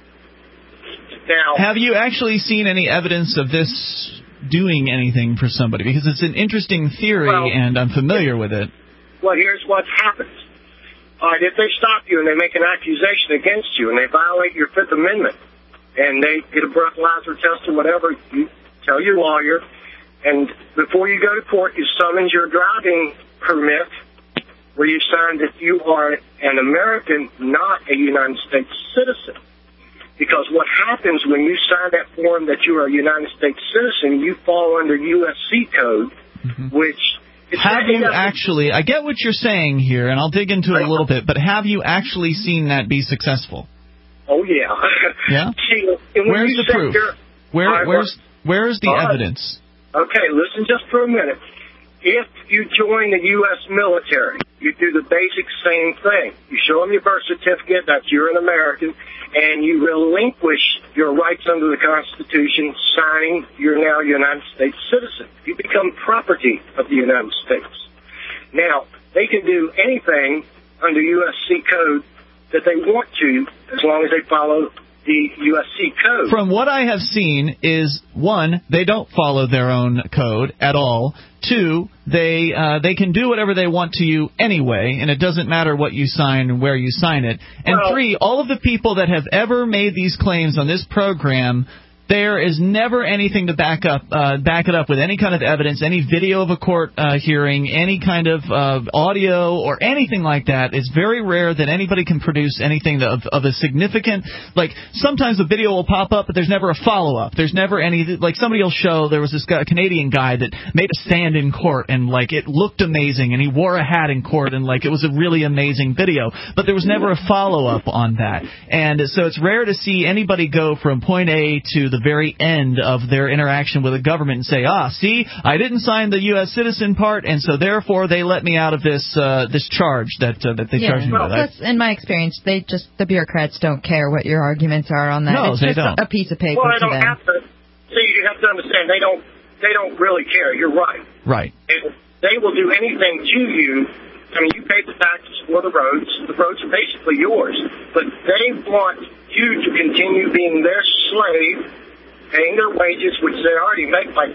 Now, have you actually seen any evidence of this doing anything for somebody? Because it's an interesting theory, well, and I'm familiar with it. Well, here's what happens. All right, if they stop you and they make an accusation against you and they violate your Fifth Amendment, and they get a breathalyzer test or whatever, you tell your lawyer, and before you go to court, you summons your driving permit where you sign that you are an American, not a United States citizen. Because what happens when you sign that form that you are a United States citizen, you fall under U S C code, mm-hmm. which... Have you actually, I get what you're saying here, and I'll dig into it a little bit, but have you actually seen that be successful? Oh, yeah. Yeah? See, where's the proof? Your, Where, where's, where's the uh, evidence? Okay, listen just for a minute. If you join the U S military, you do the basic same thing. You show them your birth certificate that you're an American, and you relinquish your rights under the Constitution, signing you're now a United States citizen. You become property of the United States. Now, they can do anything under U S C code that they want to, as long as they follow the U S C code. From what I have seen is, one, they don't follow their own code at all. Two, they uh, they can do whatever they want to you anyway, and it doesn't matter what you sign and where you sign it. And well, three, all of the people that have ever made these claims on this program, there is never anything to back up, uh, back it up with any kind of evidence, any video of a court uh, hearing, any kind of uh, audio or anything like that. It's very rare that anybody can produce anything of, of a significant, like sometimes the video will pop up, but there's never a follow-up. There's never any, like somebody will show, there was this guy, Canadian guy that made a stand in court, and like it looked amazing, and he wore a hat in court, and like it was a really amazing video, but there was never a follow-up on that. And so it's rare to see anybody go from point A to the the very end of their interaction with the government and say, ah, see, I didn't sign the U S citizen part, and so therefore they let me out of this uh, this charge that uh, that they yeah, charged me well, with. That's, in my experience, they just the bureaucrats don't care what your arguments are on that. No, it's they just don't. a piece of paper well, they to don't them. have to. See, you have to understand, they don't they don't really care. You're right. Right. And they will do anything to you. I mean, you pay the taxes for the roads. The roads are basically yours. But they want you to continue being their slave, paying their wages, which they already make like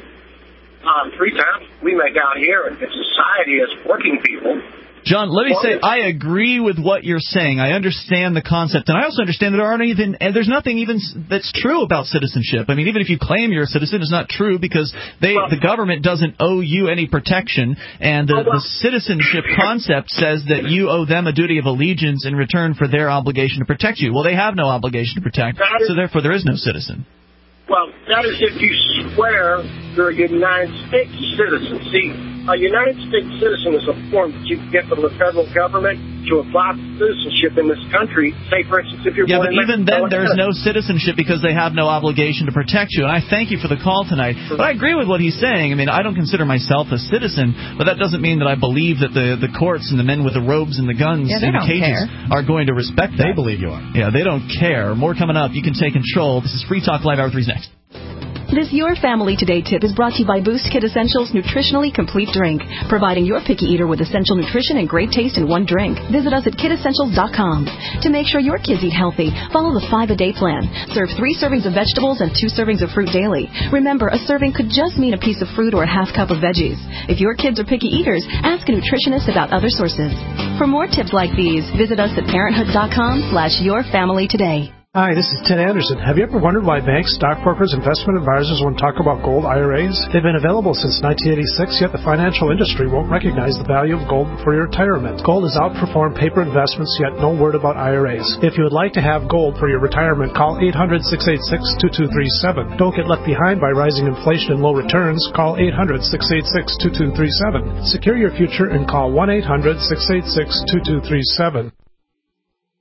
uh, three times we make out here in society as working people. John, let me say, I agree with what you're saying. I understand the concept, and I also understand that there aren't even, and there's nothing even that's true about citizenship. I mean, even if you claim you're a citizen, it's not true because they, well, the government doesn't owe you any protection, and the, the citizenship concept says that you owe them a duty of allegiance in return for their obligation to protect you. Well, they have no obligation to protect, is, so therefore there is no citizen. Well, that is if you swear you're a United States citizen. See, a United States citizen is a form that you can get from the federal government to apply for citizenship in this country. Say, for instance, if you're yeah, born but in even Mexico, then, there's no citizenship because they have no obligation to protect you. And I thank you for the call tonight. But I agree with what he's saying. I mean, I don't consider myself a citizen, but that doesn't mean that I believe that the the courts and the men with the robes and the guns yeah, in the cages care. are going to respect that. They believe you are. Yeah, they don't care. More coming up. You can take control. This is Free Talk Live. Hour three's next. This Your Family Today tip is brought to you by Boost Kid Essentials Nutritionally Complete Drink, providing your picky eater with essential nutrition and great taste in one drink. Visit us at kid essentials dot com. To make sure your kids eat healthy, follow the five-a-day plan. Serve three servings of vegetables and two servings of fruit daily. Remember, a serving could just mean a piece of fruit or a half cup of veggies. If your kids are picky eaters, ask a nutritionist about other sources. For more tips like these, visit us at parenthood dot com slash your family today. Hi, this is Ted Anderson. Have you ever wondered why banks, stockbrokers, investment advisors won't talk about gold I R As? They've been available since nineteen eighty-six, yet the financial industry won't recognize the value of gold for your retirement. Gold has outperformed paper investments, yet no word about I R As. If you would like to have gold for your retirement, call eight hundred, six eight six, two two three seven. Don't get left behind by rising inflation and low returns. Call eight hundred, six eight six, two two three seven. Secure your future and call one eight hundred, six eight six, two two three seven.